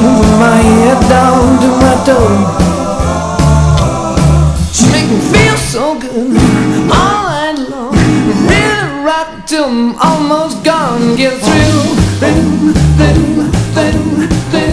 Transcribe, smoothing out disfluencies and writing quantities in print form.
from my head down to my toe. She make me feel so good all night long. Really rock till I'm almost gone. Get through, then,